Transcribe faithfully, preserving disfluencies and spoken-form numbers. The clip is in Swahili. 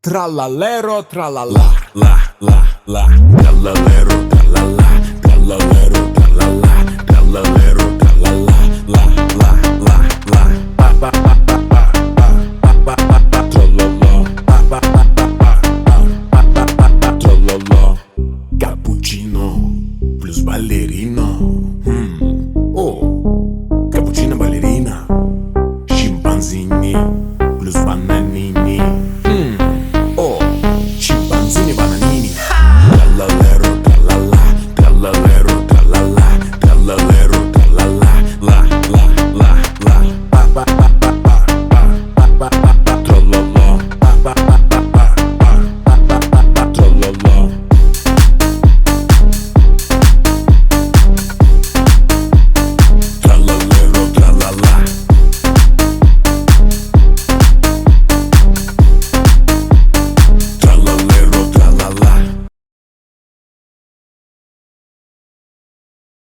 Trallallero, trallalla. La, la, la, trallallero, trallalla, trallallero, trallalla, trallallero, trallalla, la, la, la, la, ba, ba, ba.